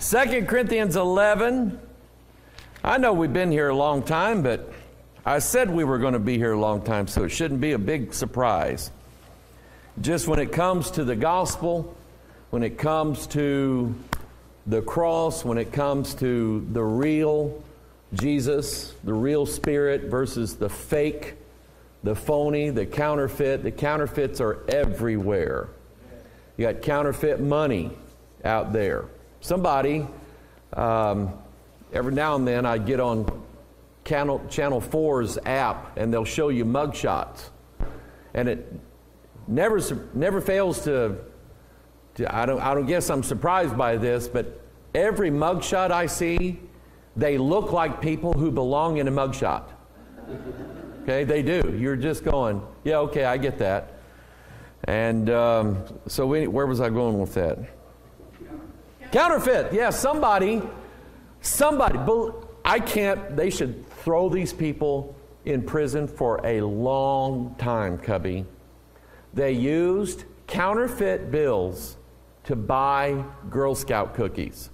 2 Corinthians 11. I know we've been here a long time, but I said we were going to be here a long time, so it shouldn't be a big surprise. Just when it comes to the gospel, when it comes to the cross, when it comes to the real Jesus, the real Spirit versus the fake, the phony, the counterfeit. The counterfeits are everywhere. You got counterfeit money out there. Somebody, every now and then I get on Channel 4's app and they'll show you mugshots. And it never fails to I don't guess I'm surprised by this, but every mugshot I see, they look like people who belong in a mugshot. Okay, they do. You're just going, yeah, okay, I get that. And where was I going with that? Counterfeit. Yeah, somebody. They should throw these people in prison for a long time, Cubby. They used counterfeit bills to buy Girl Scout cookies.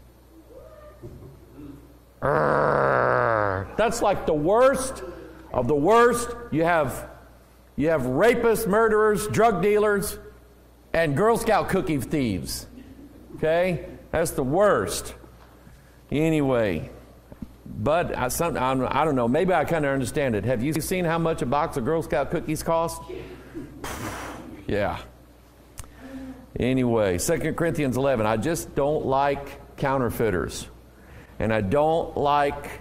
That's like the worst of the worst. You have rapists, murderers, drug dealers, and Girl Scout cookie thieves. Okay? That's the worst. Anyway, but I don't know. Maybe I kind of understand it. Have you seen how much a box of Girl Scout cookies cost? Yeah. Anyway, 2 Corinthians 11. I just don't like counterfeiters. And I don't like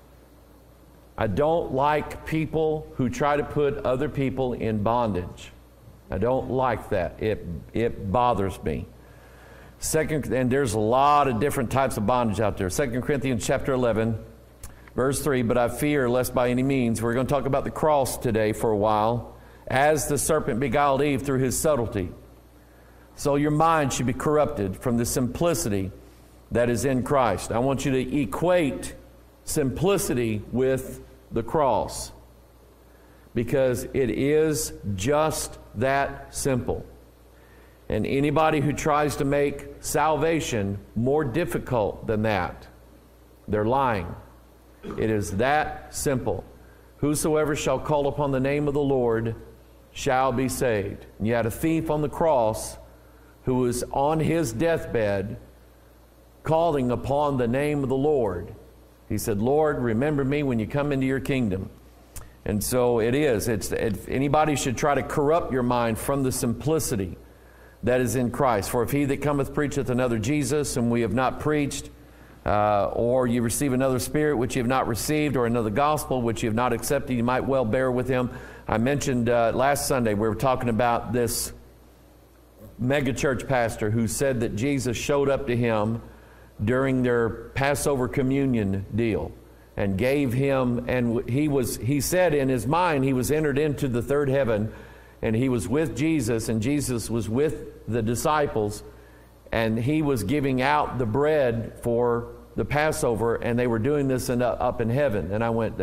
people who try to put other people in bondage. I don't like that. It bothers me. And there's a lot of different types of bondage out there. 2 Corinthians chapter 11, verse 3, but I fear lest by any means, we're going to talk about the cross today for a while, as the serpent beguiled Eve through his subtlety. So your mind should be corrupted from the simplicity that is in Christ. I want you to equate simplicity with the cross, because it is just that simple. And anybody who tries to make salvation more difficult than that, they're lying. It is that simple. Whosoever shall call upon the name of the Lord shall be saved. And you had a thief on the cross who was on his deathbed calling upon the name of the Lord. He said, Lord, remember me when you come into your kingdom. And so it is. Anybody should try to corrupt your mind from the simplicity that is in Christ. For if he that cometh preacheth another Jesus, whom we have not preached, or you receive another spirit which you have not received, or another gospel which you have not accepted, you might well bear with him. I mentioned last Sunday, we were talking about this megachurch pastor who said that Jesus showed up to him during their Passover communion deal and gave him, and he said in his mind he was entered into the third heaven, and he was with Jesus, and Jesus was with the disciples, and he was giving out the bread for the Passover, and they were doing this up in heaven. And I went,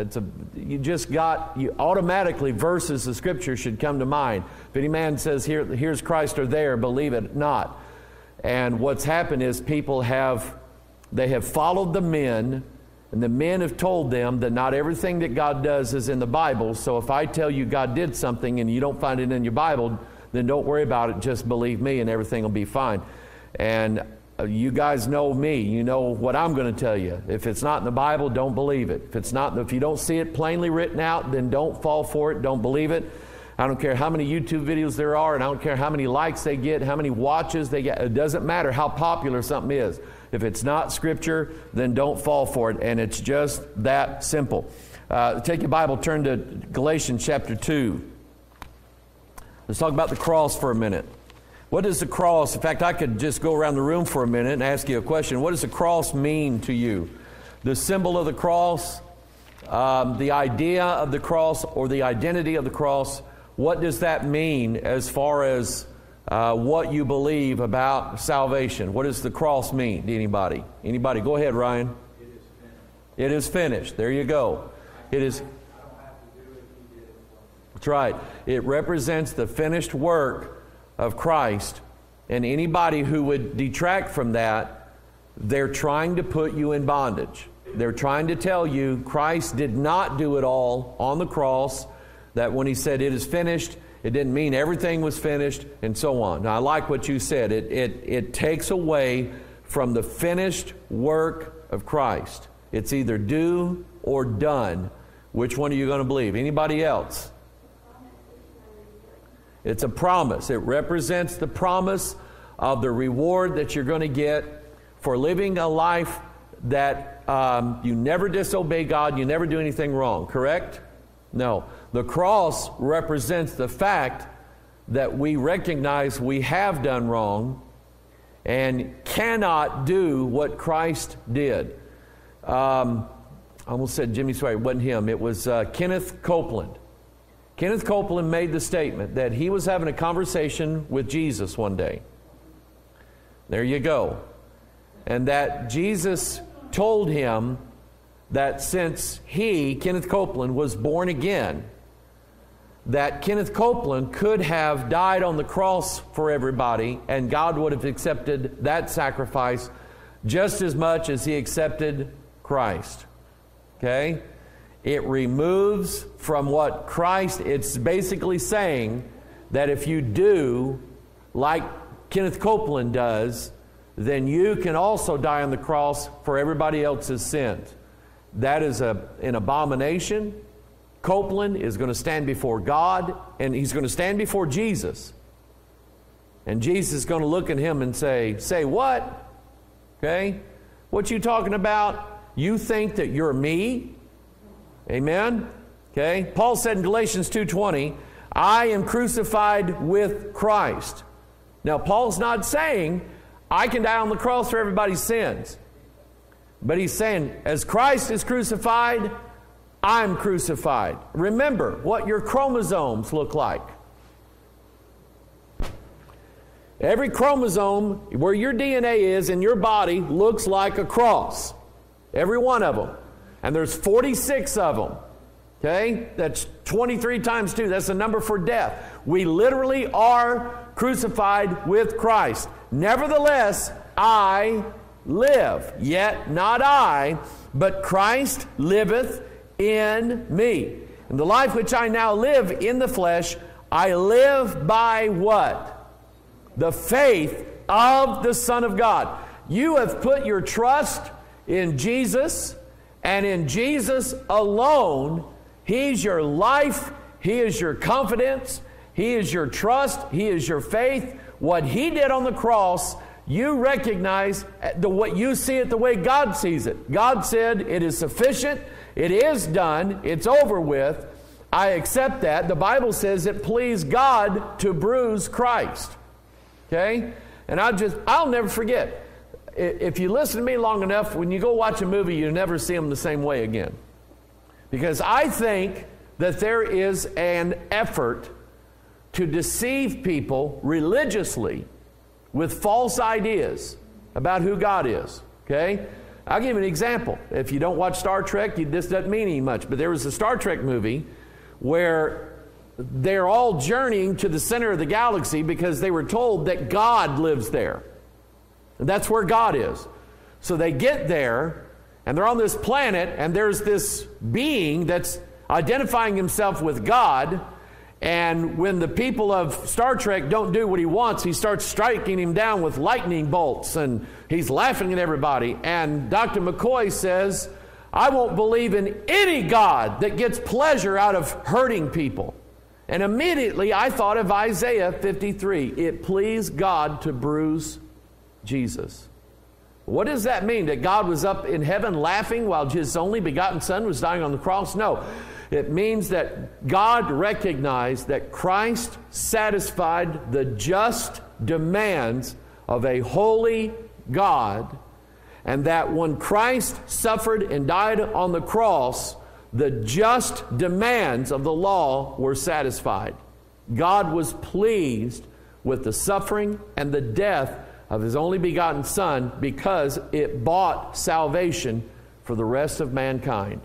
you automatically verses of Scripture should come to mind. If any man says, here's Christ or there, believe it not. And what's happened is people have followed the men, and the men have told them that not everything that God does is in the Bible. So if I tell you God did something and you don't find it in your Bible, then don't worry about it. Just believe me and everything will be fine. And you guys know me. You know what I'm going to tell you. If it's not in the Bible, don't believe it. If you don't see it plainly written out, then don't fall for it. Don't believe it. I don't care how many YouTube videos there are, and I don't care how many likes they get, how many watches they get. It doesn't matter how popular something is. If it's not Scripture, then don't fall for it. And it's just that simple. Take your Bible, turn to Galatians chapter 2. Let's talk about the cross for a minute. What does the cross, in fact, I could just go around the room for a minute and ask you a question. What does the cross mean to you? The symbol of the cross, the idea of the cross, or the identity of the cross, what does that mean as far as what you believe about salvation? What does the cross mean to anybody? Anybody? Go ahead, Ryan. It is finished. There you go. It is. That's right. It represents the finished work of Christ, and anybody who would detract from that They're trying to put you in bondage. They're trying to tell you Christ did not do it all on the cross, that when he said it is finished, it didn't mean everything was finished, and so on. Now, I like what you said. It takes away from the finished work of Christ. It's either do or done. Which one are you going to believe? Anybody else? It's a promise. It represents the promise of the reward that you're going to get for living a life that you never disobey God, you never do anything wrong, correct? No. The cross represents the fact that we recognize we have done wrong and cannot do what Christ did. I almost said Jimmy Swaggart. It wasn't him. It was Kenneth Copeland. Kenneth Copeland made the statement that he was having a conversation with Jesus one day. There you go. And that Jesus told him that since he, Kenneth Copeland, was born again, that Kenneth Copeland could have died on the cross for everybody, and God would have accepted that sacrifice just as much as he accepted Christ. Okay? It removes from what Christ, it's basically saying that if you do like Kenneth Copeland does, then you can also die on the cross for everybody else's sins. That is an abomination. Copeland is going to stand before God, and he's going to stand before Jesus. And Jesus is going to look at him and say what? Okay? What you talking about? You think that you're me? Amen? Okay? Paul said in Galatians 2:20, I am crucified with Christ. Now, Paul's not saying I can die on the cross for everybody's sins. But he's saying, as Christ is crucified, I'm crucified. Remember what your chromosomes look like. Every chromosome, where your DNA is in your body, looks like a cross. Every one of them. And there's 46 of them. Okay? That's 23 times 2. That's the number for death. We literally are crucified with Christ. Nevertheless, I live. Yet not I, but Christ liveth in me. And the life which I now live in the flesh, I live by what? The faith of the Son of God. You have put your trust in Jesus, and in Jesus alone. He's your life. He is your confidence. He is your trust. He is your faith. What He did on the cross, you recognize what you see it the way God sees it. God said, it is sufficient. It is done. It's over with. I accept that. The Bible says it pleased God to bruise Christ. Okay? And I'll never forget. If you listen to me long enough, when you go watch a movie, you never see them the same way again. Because I think that there is an effort to deceive people religiously with false ideas about who God is. Okay? I'll give you an example. If you don't watch Star Trek, this doesn't mean any much. But there was a Star Trek movie where they're all journeying to the center of the galaxy because they were told that God lives there. And that's where God is. So they get there, and they're on this planet, and there's this being that's identifying himself with God. And when the people of Star Trek don't do what he wants, he starts striking him down with lightning bolts, and he's laughing at everybody. And Dr. McCoy says, I won't believe in any God that gets pleasure out of hurting people. And immediately I thought of Isaiah 53. It pleased God to bruise Jesus. What does that mean? That God was up in heaven laughing while His only begotten Son was dying on the cross? No. It means that God recognized that Christ satisfied the just demands of a holy God, and that when Christ suffered and died on the cross, the just demands of the law were satisfied. God was pleased with the suffering and the death of His only begotten Son because it bought salvation for the rest of mankind.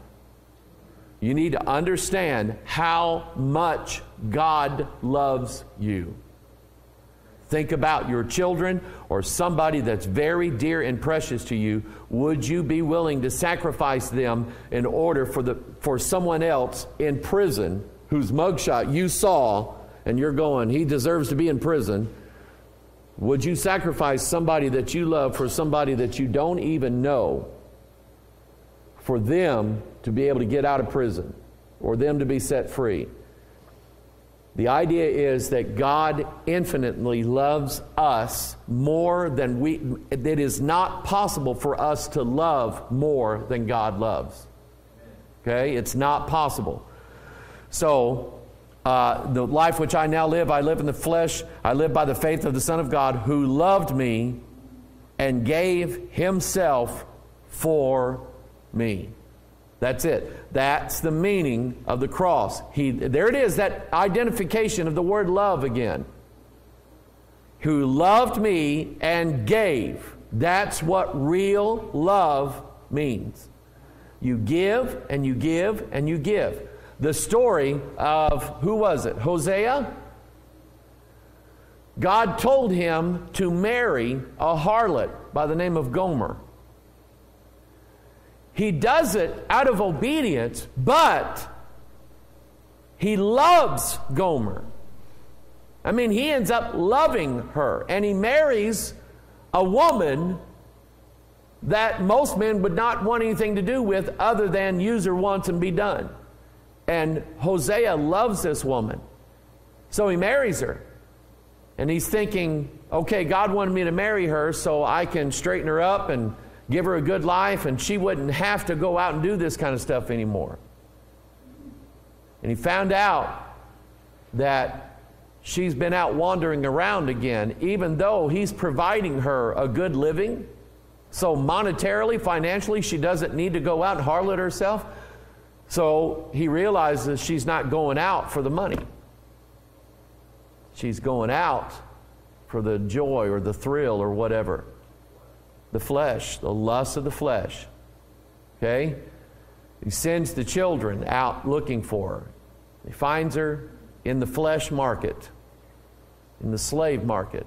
You need to understand how much God loves you. Think about your children or somebody that's very dear and precious to you. Would you be willing to sacrifice them in order for someone else in prison whose mugshot you saw and you're going, he deserves to be in prison? Would you sacrifice somebody that you love for somebody that you don't even know for them to be able to get out of prison or them to be set free? The idea is that God infinitely loves us more than it is not possible for us to love more than God loves. Okay? It's not possible. So, the life which I now live, I live in the flesh. I live by the faith of the Son of God who loved me and gave himself for me. That's it. That's the meaning of the cross. There it is, that identification of the word love again. Who loved me and gave. That's what real love means. You give and you give and you give. The story of, who was it? Hosea? God told him to marry a harlot by the name of Gomer. He does it out of obedience, but he loves Gomer. I mean, he ends up loving her, and he marries a woman that most men would not want anything to do with other than use her once and be done. And Hosea loves this woman. So he marries her. And he's thinking, okay, God wanted me to marry her so I can straighten her up and give her a good life, and she wouldn't have to go out and do this kind of stuff anymore. And he found out that she's been out wandering around again, even though he's providing her a good living. So monetarily, financially, she doesn't need to go out and harlot herself. So he realizes she's not going out for the money. She's going out for the joy or the thrill or whatever. The flesh, the lust of the flesh. Okay? He sends the children out looking for her. He finds her in the flesh market, in the slave market.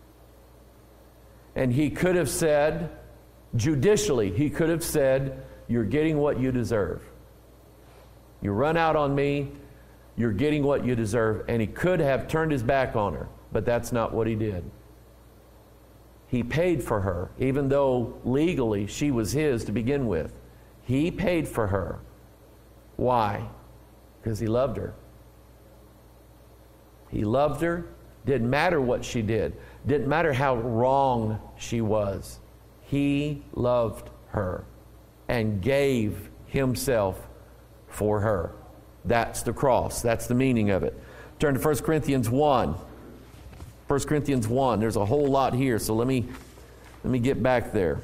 And he could have said, judicially, he could have said, you're getting what you deserve. You run out on me, you're getting what you deserve. And he could have turned his back on her, but that's not what he did. He paid for her, even though legally she was his to begin with. He paid for her. Why? Because he loved her. He loved her. Didn't matter what she did. Didn't matter how wrong she was. He loved her and gave himself for her. That's the cross. That's the meaning of it. Turn to 1 Corinthians 1. 1 Corinthians 1. There's a whole lot here, so let me get back there.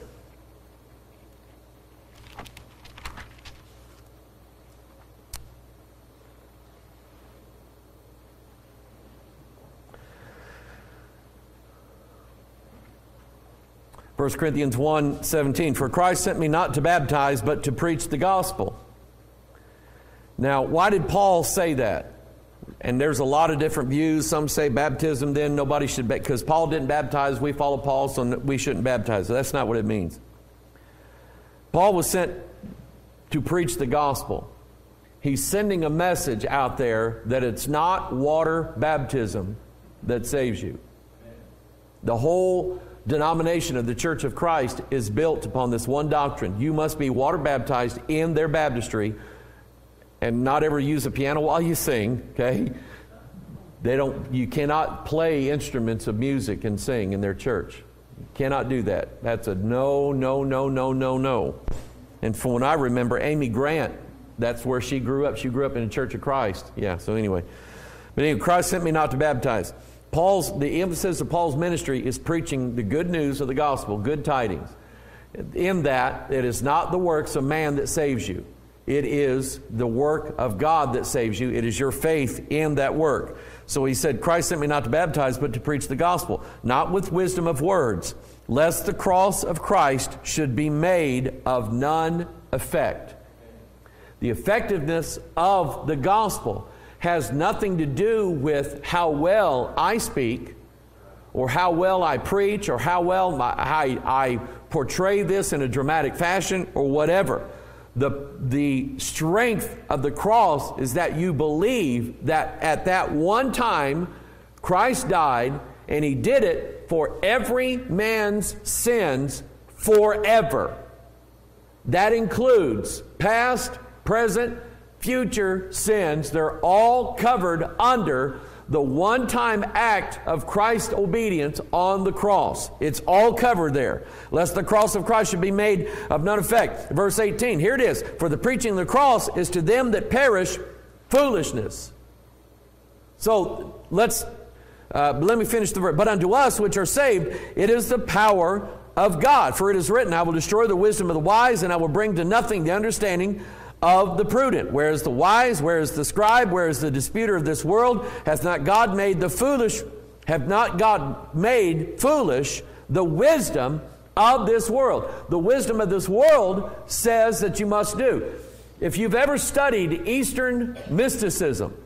First Corinthians 1:17. For Christ sent me not to baptize, but to preach the gospel. Now, why did Paul say that? And there's a lot of different views. Some say baptism, then nobody should, because Paul didn't baptize, we follow Paul, so we shouldn't baptize. So that's not what it means. Paul was sent to preach the gospel. He's sending a message out there that it's not water baptism that saves you. The whole denomination of the Church of Christ is built upon this one doctrine. You must be water baptized in their baptistry and not ever use a piano while you sing, okay? You cannot play instruments of music and sing in their church. You cannot do that. That's a no, no, no, no, no, no. And from when I remember, Amy Grant, that's where she grew up. She grew up in the Church of Christ. Yeah, so anyway. But anyway, Christ sent me not to baptize. The emphasis of Paul's ministry is preaching the good news of the gospel, good tidings. In that, it is not the works of man that saves you. It is the work of God that saves you. It is your faith in that work. So he said, Christ sent me not to baptize, but to preach the gospel, not with wisdom of words, lest the cross of Christ should be made of none effect. The effectiveness of the gospel has nothing to do with how well I speak or how well I preach, or how well I portray this in a dramatic fashion, or whatever. The strength of the cross is that you believe that at that one time Christ died, and He did it for every man's sins forever. That includes past, present, future sins. They're all covered under the one-time act of Christ's obedience on the cross. It's all covered there. Lest the cross of Christ should be made of none effect. Verse 18, here it is. For the preaching of the cross is to them that perish foolishness. So let me finish the verse. But unto us which are saved, it is the power of God. For it is written, I will destroy the wisdom of the wise, and I will bring to nothing the understanding of the prudent. Where is the wise? Where is the scribe? Where is the disputer of this world? Hath not God made the foolish? Have not God made foolish the wisdom of this world? The wisdom of this world says that you must do. If you've ever studied Eastern mysticism,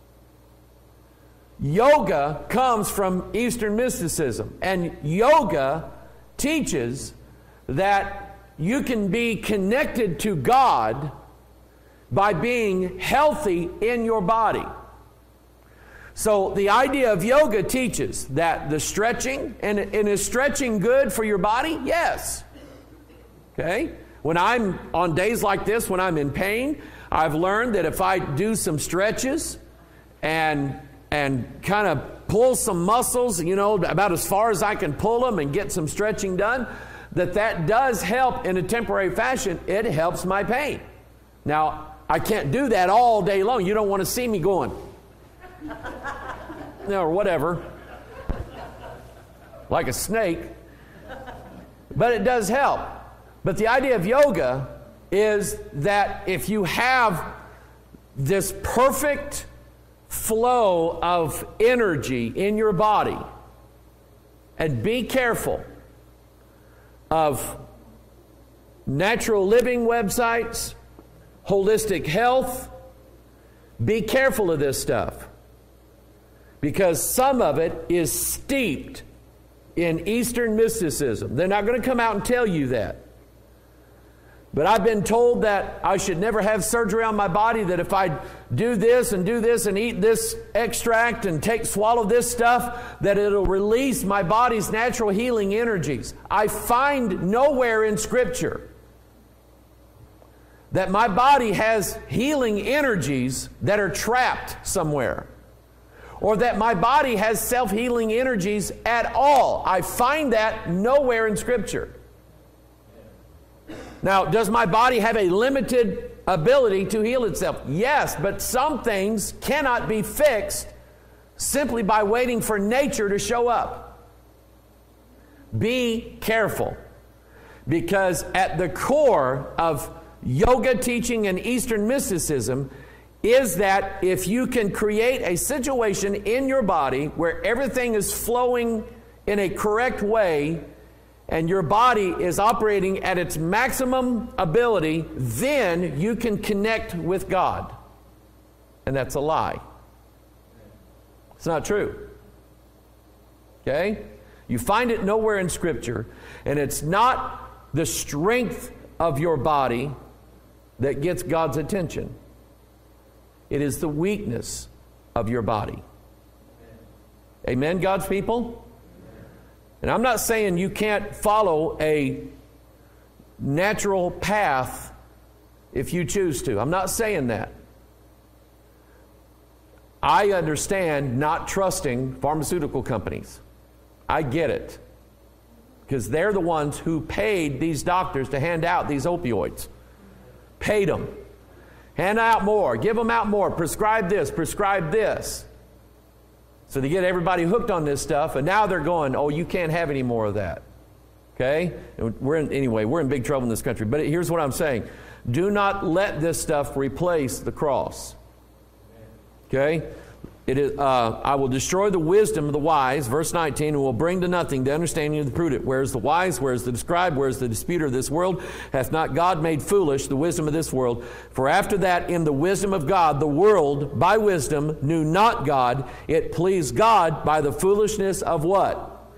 yoga comes from Eastern mysticism, and yoga teaches that you can be connected to God by being healthy in your body. So the idea of yoga teaches that the stretching, and is stretching good for your body? Yes. Okay? When I'm on days like this, when I'm in pain, I've learned that if I do some stretches and kind of pull some muscles, about as far as I can pull them and get some stretching done, that does help in a temporary fashion. It helps my pain. Now, I can't do that all day long. You don't want to see me going, or whatever, like a snake. But it does help. But the idea of yoga is that if you have this perfect flow of energy in your body, and be careful of natural living websites, holistic health, be careful of this stuff, because some of it is steeped in Eastern mysticism. They're not going to come out and tell you that. But I've been told that I should never have surgery on my body, that if I do this and eat this extract and swallow this stuff, that it'll release my body's natural healing energies. I find nowhere in Scripture that my body has healing energies that are trapped somewhere, or that my body has self-healing energies at all. I find that nowhere in Scripture. Now, does my body have a limited ability to heal itself? Yes, but some things cannot be fixed simply by waiting for nature to show up. Be careful, because at the core of yoga teaching and Eastern mysticism is that if you can create a situation in your body where everything is flowing in a correct way, and your body is operating at its maximum ability, then you can connect with God. And that's a lie. It's not true. Okay? You find it nowhere in Scripture, and it's not the strength of your body that gets God's attention. It is the weakness of your body. Amen, God's people? And I'm not saying you can't follow a natural path if you choose to. I'm not saying that. I understand not trusting pharmaceutical companies. I get it. Because they're the ones who paid these doctors to hand out these opioids. Paid them. Hand out more. Give them out more. Prescribe this. Prescribe this. So they get everybody hooked on this stuff, and now they're going, oh, you can't have any more of that. Okay? And we're in big trouble in this country. But here's what I'm saying. Do not let this stuff replace the cross. Okay? It is, I will destroy the wisdom of the wise, verse 19, and will bring to nothing the understanding of the prudent. Where is the wise? Where is the scribe? Where is the disputer of this world? Hath not God made foolish the wisdom of this world? For after that, in the wisdom of God, the world by wisdom knew not God. It pleased God by the foolishness of what?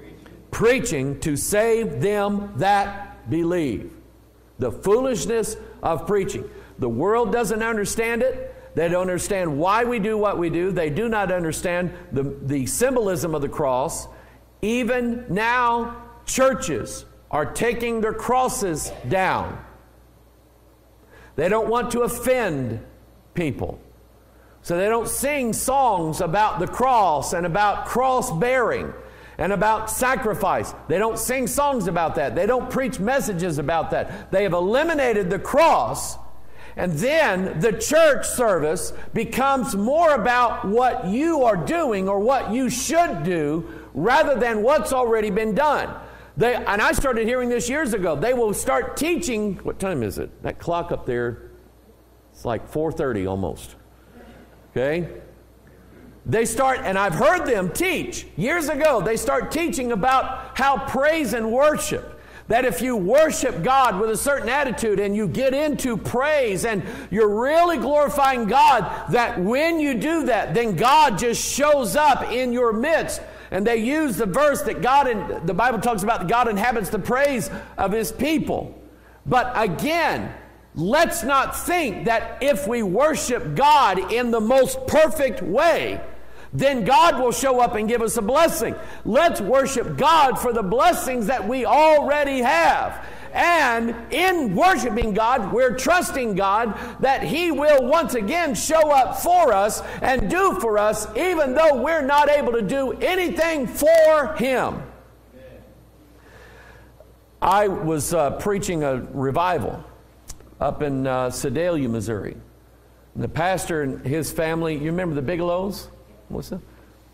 preaching to save them that believe. The foolishness of preaching. The world doesn't understand it. They don't understand why we do what we do. They do not understand the symbolism of the cross. Even now, churches are taking their crosses down. They don't want to offend people. So they don't sing songs about the cross and about cross bearing and about sacrifice. They don't sing songs about that. They don't preach messages about that. They have eliminated the cross, and then the church service becomes more about what you are doing or what you should do rather than what's already been done. And I started hearing this years ago. They will start teaching. What time is it? That clock up there, it's like 4:30 almost. Okay? They start, and I've heard them teach years ago, they start teaching about how praise and worship, that if you worship God with a certain attitude and you get into praise and you're really glorifying God, that when you do that, then God just shows up in your midst. And they use the verse that the Bible talks about that God inhabits the praise of His people. But again, let's not think that if we worship God in the most perfect way, then God will show up and give us a blessing. Let's worship God for the blessings that we already have. And in worshiping God, we're trusting God that He will once again show up for us and do for us, even though we're not able to do anything for Him. I was preaching a revival up in Sedalia, Missouri. And the pastor and his family, you remember the Bigelows? What's that?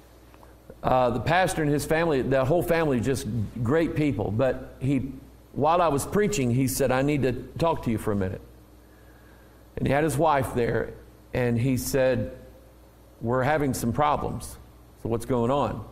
The pastor and his family, the whole family, just great people. But while I was preaching, he said, I need to talk to you for a minute. And he had his wife there, and he said, we're having some problems. So what's going on?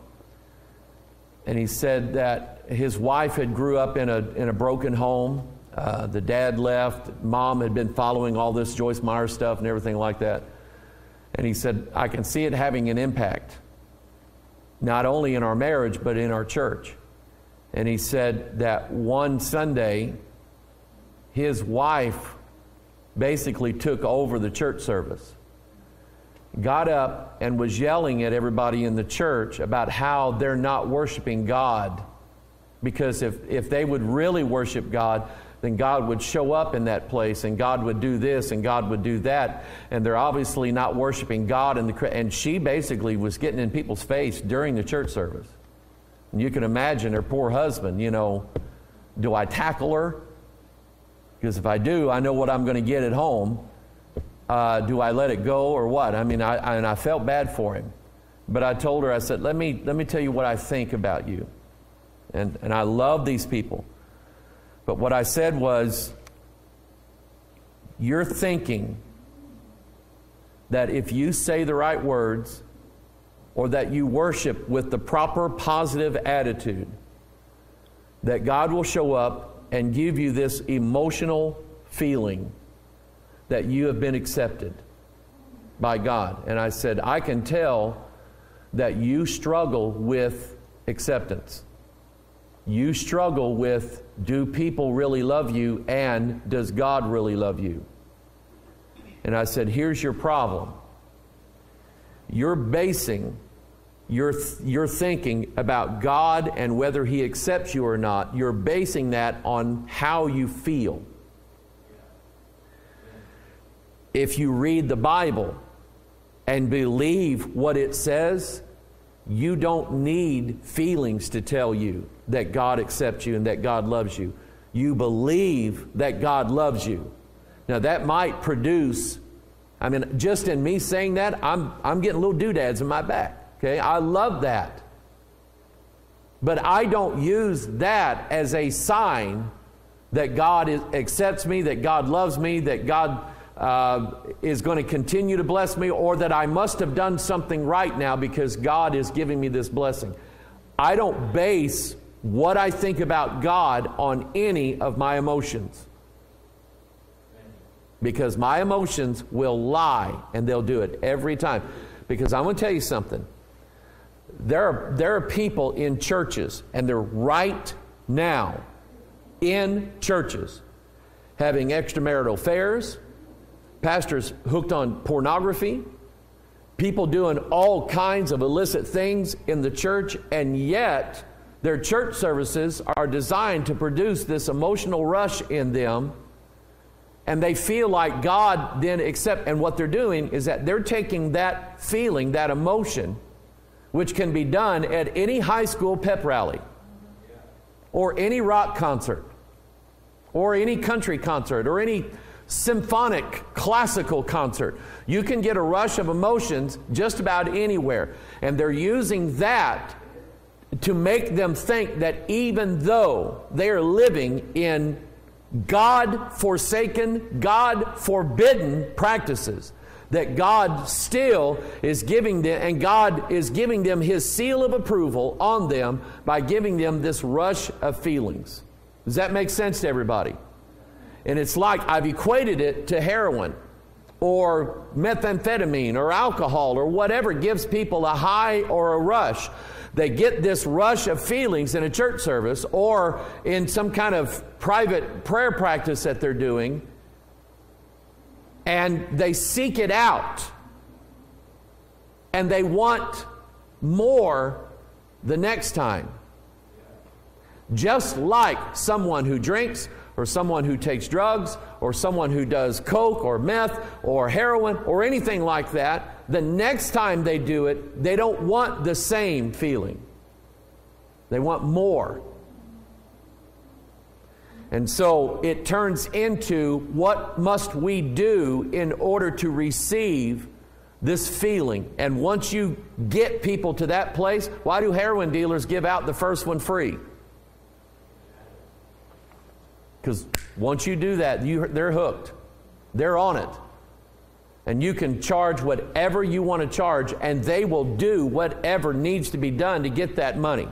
And he said that his wife had grew up in a broken home. The dad left. Mom had been following all this Joyce Meyer stuff and everything like that. And he said, I can see it having an impact, not only in our marriage, but in our church. And he said that one Sunday, his wife basically took over the church service, got up and was yelling at everybody in the church about how they're not worshiping God. Because if they would really worship God, then God would show up in that place, and God would do this, and God would do that. And they're obviously not worshiping God. And she basically was getting in people's face during the church service. And you can imagine her poor husband, do I tackle her? Because if I do, I know what I'm going to get at home. Do I let it go or what? I mean, I felt bad for him. But I told her, I said, let me tell you what I think about you. And I love these people. But what I said was, you're thinking that if you say the right words or that you worship with the proper positive attitude, that God will show up and give you this emotional feeling that you have been accepted by God. And I said, I can tell that you struggle with acceptance. You struggle with, do people really love you, and does God really love you? And I said, here's your problem. You're basing your thinking about God and whether He accepts you or not, you're basing that on how you feel. If you read the Bible and believe what it says, you don't need feelings to tell you that God accepts you and that God loves you. You believe that God loves you. Now that might produce, just in me saying that, I'm getting little doodads in my back. Okay, I love that. But I don't use that as a sign that God accepts me, that God loves me, that God is going to continue to bless me, or that I must have done something right now because God is giving me this blessing. I don't base what I think about God on any of my emotions. Because my emotions will lie, and they'll do it every time. Because I'm going to tell you something. There are people in churches, and they're right now in churches having extramarital affairs, pastors hooked on pornography, people doing all kinds of illicit things in the church, and yet their church services are designed to produce this emotional rush in them, and they feel like God then accepts. And what they're doing is that they're taking that feeling, that emotion, which can be done at any high school pep rally, or any rock concert, or any country concert, or any symphonic classical concert. You can get a rush of emotions just about anywhere. And they're using that to make them think that even though they are living in God-forsaken, God-forbidden practices, that God still is giving them, and God is giving them His seal of approval on them by giving them this rush of feelings. Does that make sense to everybody? And it's like I've equated it to heroin or methamphetamine or alcohol or whatever gives people a high or a rush. They get this rush of feelings in a church service or in some kind of private prayer practice that they're doing, and they seek it out, and they want more the next time. Just like someone who drinks, or someone who takes drugs, or someone who does coke or meth or heroin or anything like that, the next time they do it, they don't want the same feeling. They want more. And so it turns into, what must we do in order to receive this feeling? And once you get people to that place, why do heroin dealers give out the first one free? Because once you do that, they're hooked. They're on it. And you can charge whatever you want to charge, and they will do whatever needs to be done to get that money.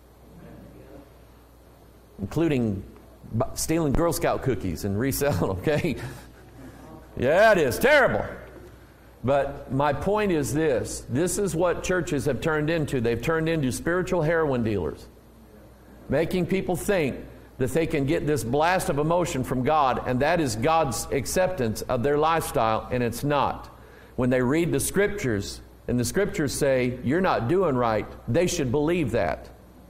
Including stealing Girl Scout cookies and reselling, okay? Yeah, it is terrible. But my point is this. This is what churches have turned into. They've turned into spiritual heroin dealers, making people think that they can get this blast of emotion from God, and that is God's acceptance of their lifestyle, and it's not. When they read the Scriptures, and the Scriptures say, you're not doing right, they should believe that.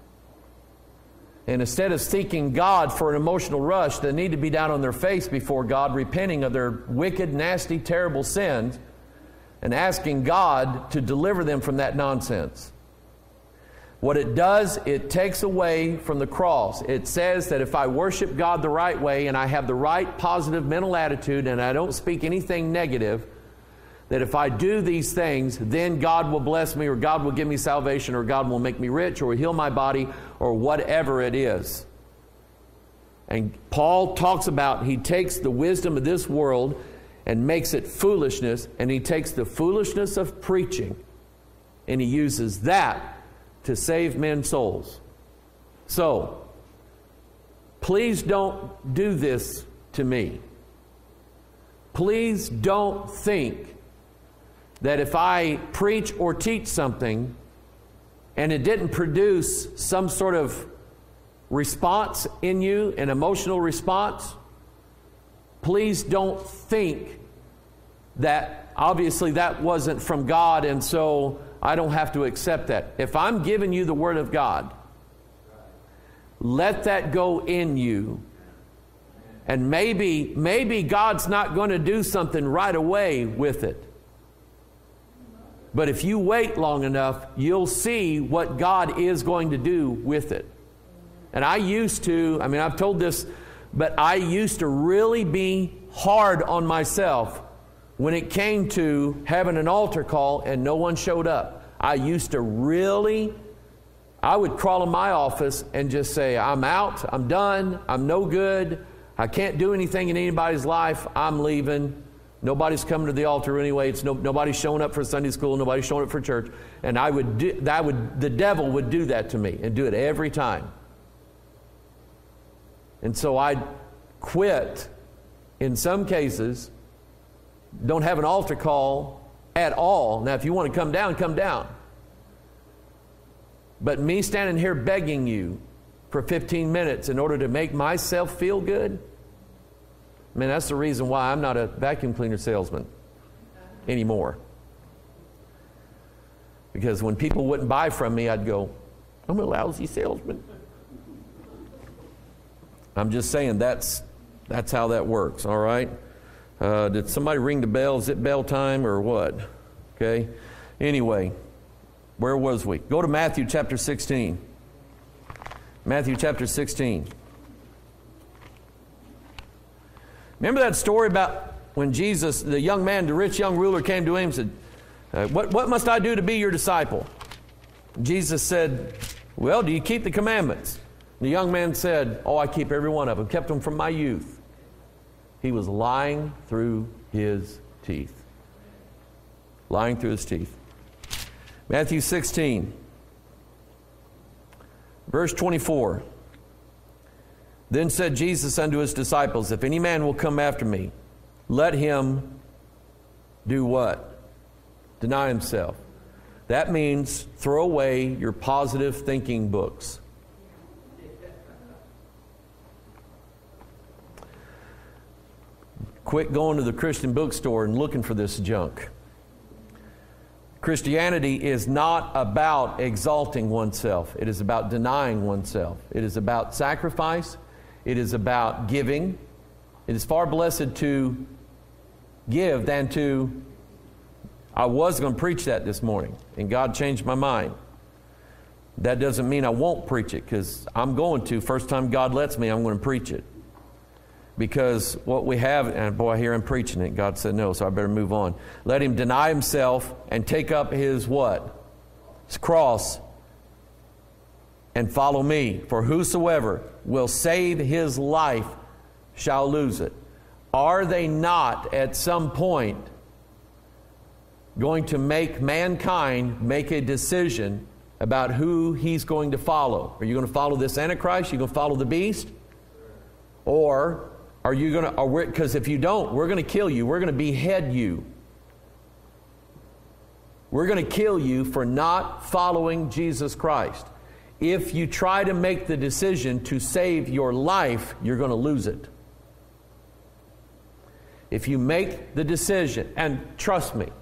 And instead of seeking God for an emotional rush, they need to be down on their face before God, repenting of their wicked, nasty, terrible sins, and asking God to deliver them from that nonsense. What it does, it takes away from the cross. It says that if I worship God the right way, and I have the right positive mental attitude, and I don't speak anything negative, that if I do these things, then God will bless me, or God will give me salvation, or God will make me rich, or heal my body, or whatever it is. And Paul talks about, he takes the wisdom of this world and makes it foolishness, and he takes the foolishness of preaching, and he uses that to save men's souls. So, please don't do this to me. Please don't think that if I preach or teach something and it didn't produce some sort of response in you, an emotional response, please don't think that obviously that wasn't from God, and so I don't have to accept that. If I'm giving you the Word of God, let that go in you. And maybe God's not going to do something right away with it. But if you wait long enough, you'll see what God is going to do with it. And I've told this, but I used to really be hard on myself when it came to having an altar call and no one showed up. I would crawl in my office and just say, I'm out, I'm done, I'm no good, I can't do anything in anybody's life, I'm leaving. Nobody's coming to the altar anyway. Nobody's showing up for Sunday school, nobody's showing up for church. And the devil would do that to me, and do it every time. And so I'd quit in some cases, don't have an altar call at all. Now, if you want to come down, come down. But me standing here begging you for 15 minutes in order to make myself feel good, man, that's the reason why I'm not a vacuum cleaner salesman anymore. Because when people wouldn't buy from me, I'd go, I'm a lousy salesman. I'm just saying that's how that works, all right? Did somebody ring the bell? Is it bell time or what? Okay. Anyway, where was we? Go to Matthew chapter 16. Matthew chapter 16. Remember that story about when Jesus, the young man, the rich young ruler came to him and said, what must I do to be your disciple? Jesus said, well, do you keep the commandments? The young man said, I keep every one of them. Kept them from my youth. He was lying through his teeth. Lying through his teeth. Matthew 16, verse 24. Then said Jesus unto his disciples, if any man will come after me, let him do what? Deny himself. That means throw away your positive thinking books. Quit going to the Christian bookstore and looking for this junk. Christianity is not about exalting oneself. It is about denying oneself. It is about sacrifice. It is about giving. It is far blessed to give than to... I was going to preach that this morning, and God changed my mind. That doesn't mean I won't preach it, because I'm going to. First time God lets me, I'm going to preach it. Because what we have, and boy, I hear him preaching it. God said no, so I better move on. Let him deny himself and take up his what? His cross and follow me. For whosoever will save his life shall lose it. Are they not at some point going to make mankind make a decision about who he's going to follow? Are you going to follow this Antichrist? Are you going to follow the beast? Or are you going to, because if you don't, we're going to kill you. We're going to behead you. We're going to kill you for not following Jesus Christ. If you try to make the decision to save your life, you're going to lose it. If you make the decision, and trust me,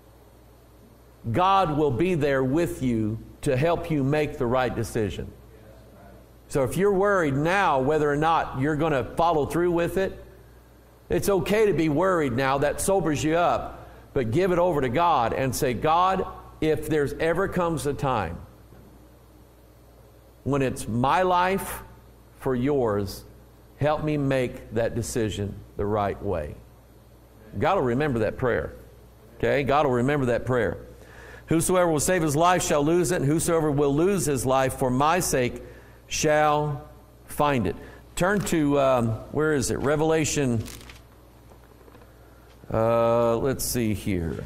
God will be there with you to help you make the right decision. So if you're worried now whether or not you're going to follow through with it, it's okay to be worried now. That sobers you up. But give it over to God and say, God, if there's ever comes a time when it's my life for yours, help me make that decision the right way. God will remember that prayer. Okay? God will remember that prayer. Whosoever will save his life shall lose it, and whosoever will lose his life for my sake shall find it. Turn to, where is it? Revelation, let's see here.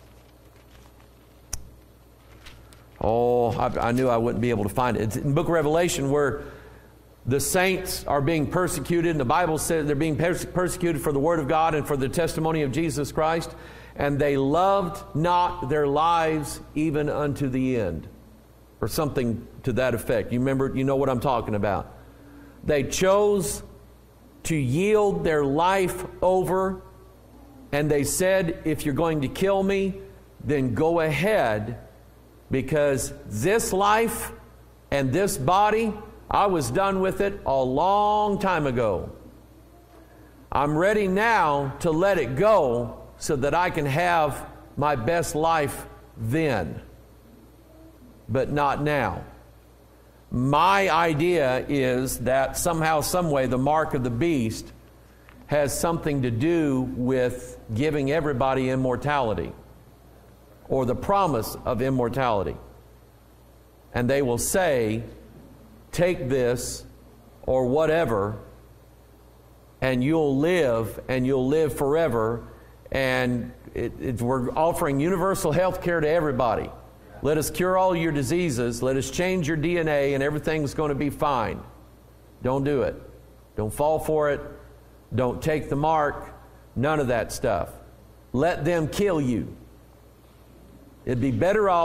I knew I wouldn't be able to find it. It's in the book of Revelation where the saints are being persecuted, and the Bible says they're being persecuted for the Word of God and for the testimony of Jesus Christ, and they loved not their lives even unto the end. Or something to that effect. You remember, you know what I'm talking about. They chose to yield their life over, and they said, if you're going to kill me, then go ahead, because this life and this body, I was done with it a long time ago. I'm ready now to let it go so that I can have my best life then. But not now. My idea is that somehow, some way, the mark of the beast has something to do with giving everybody immortality or the promise of immortality. And they will say, take this or whatever, and you'll live forever, and we're offering universal health care to everybody. Let us cure all your diseases. Let us change your DNA, and everything's going to be fine. Don't do it. Don't fall for it. Don't take the mark. None of that stuff. Let them kill you. It'd be better off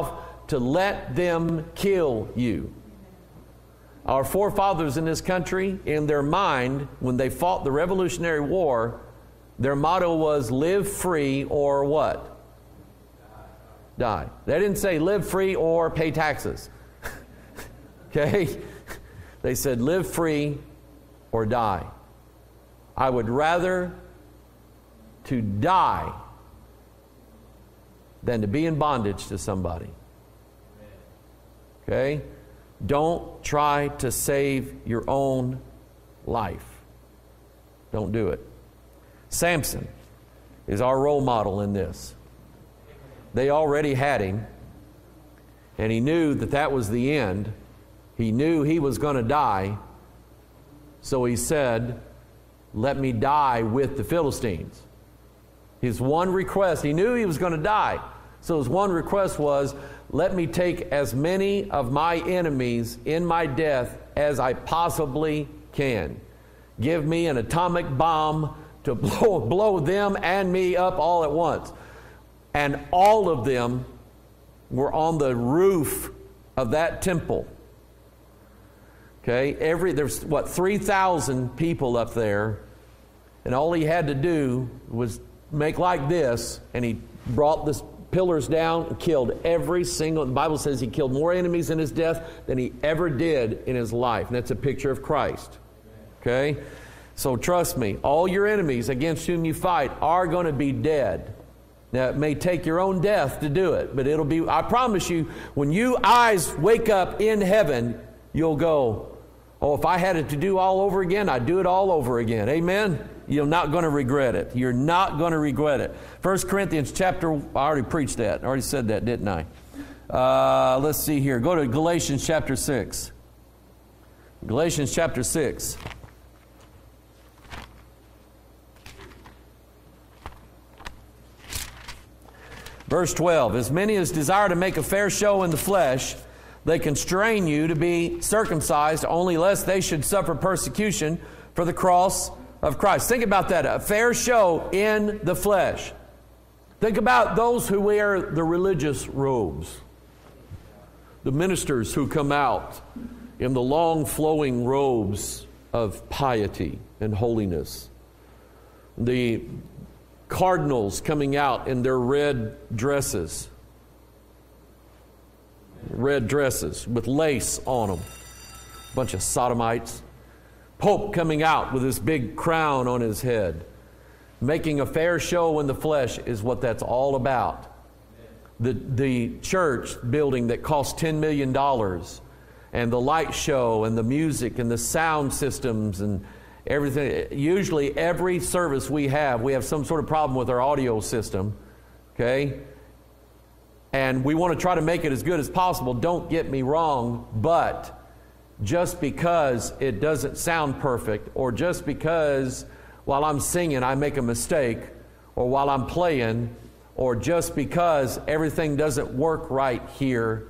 to let them kill you. Our forefathers in this country, in their mind, when they fought the Revolutionary War, their motto was live free or what? Die. They didn't say live free or pay taxes. Okay? They said live free or die. I would rather to die than to be in bondage to somebody. Okay? Don't try to save your own life. Don't do it. Samson is our role model in this. They already had him, and he knew that that was the end. He knew he was going to die, so he said, let me die with the Philistines. His one request, he knew he was going to die, so his one request was, let me take as many of my enemies in my death as I possibly can. Give me an atomic bomb to blow them and me up all at once. And all of them were on the roof of that temple. Okay, there's 3,000 people up there, and all he had to do was make like this, and he brought the pillars down and killed every single. The Bible says he killed more enemies in his death than he ever did in his life, and that's a picture of Christ. Okay, so trust me, all your enemies against whom you fight are going to be dead. Now, it may take your own death to do it, but it'll be, I promise you, when you eyes wake up in heaven, you'll go, oh, if I had it to do all over again, I'd do it all over again. Amen? You're not going to regret it. You're not going to regret it. 1 Corinthians chapter, I already preached that. I already said that, didn't I? Let's see here. Go to Galatians chapter 6. Galatians chapter 6. Verse 12, as many as desire to make a fair show in the flesh, they constrain you to be circumcised, only lest they should suffer persecution for the cross of Christ. Think about that, a fair show in the flesh. Think about those who wear the religious robes, the ministers who come out in the long flowing robes of piety and holiness, the cardinals coming out in their red dresses with lace on them, a bunch of sodomites. Pope coming out with this big crown on his head. Making a fair show in the flesh is what that's all about. The church building that cost $10 million, and the light show and the music and the sound systems and everything. Usually every service we have some sort of problem with our audio system, okay? And we want to try to make it as good as possible. Don't get me wrong, but just because it doesn't sound perfect, or just because while I'm singing I make a mistake, or while I'm playing, or just because everything doesn't work right here,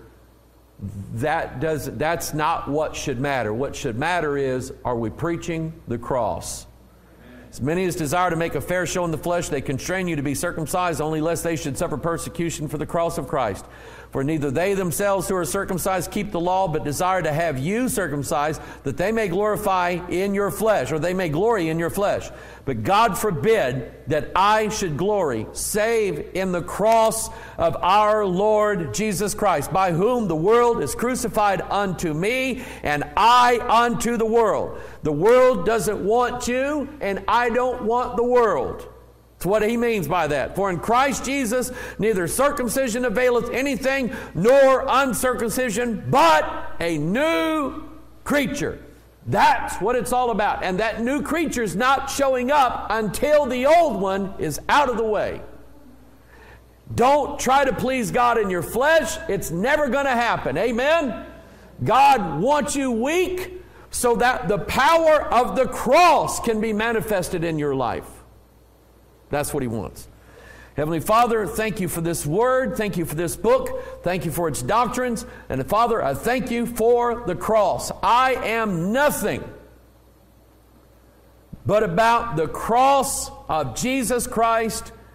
that's not what should matter. What should matter is, are we preaching the cross? As many as desire to make a fair show in the flesh, they constrain you to be circumcised, only lest they should suffer persecution for the cross of Christ. For neither they themselves who are circumcised keep the law, but desire to have you circumcised, that they may glorify in your flesh, or they may glory in your flesh. But God forbid that I should glory, save in the cross of our Lord Jesus Christ, by whom the world is crucified unto me, and I unto the world. The world doesn't want you, and I don't want the world. That's what he means by that. For in Christ Jesus, neither circumcision availeth anything, nor uncircumcision, but a new creature. That's what it's all about. And that new creature's not showing up until the old one is out of the way. Don't try to please God in your flesh. It's never going to happen. Amen? God wants you weak so that the power of the cross can be manifested in your life. That's what he wants. Heavenly Father, thank you for this word. Thank you for this book. Thank you for its doctrines. And Father, I thank you for the cross. I am nothing but about the cross of Jesus Christ,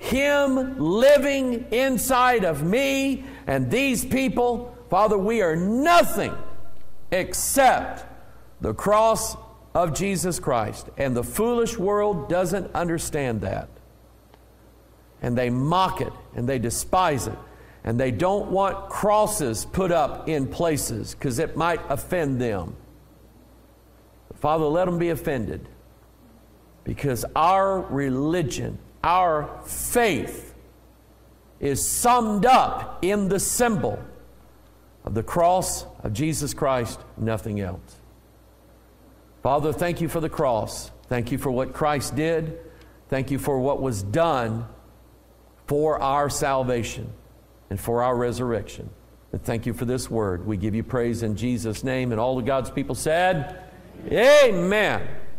Him living inside of me and these people, Father, we are nothing except the cross of Jesus Christ. And the foolish world doesn't understand that. And they mock it and they despise it. And they don't want crosses put up in places because it might offend them. Father, let them be offended. Because our religion, our faith is summed up in the symbol of the cross of Jesus Christ, nothing else. Father, thank you for the cross. Thank you for what Christ did. Thank you for what was done for our salvation and for our resurrection. And thank you for this word. We give you praise in Jesus' name. And all of God's people said, Amen.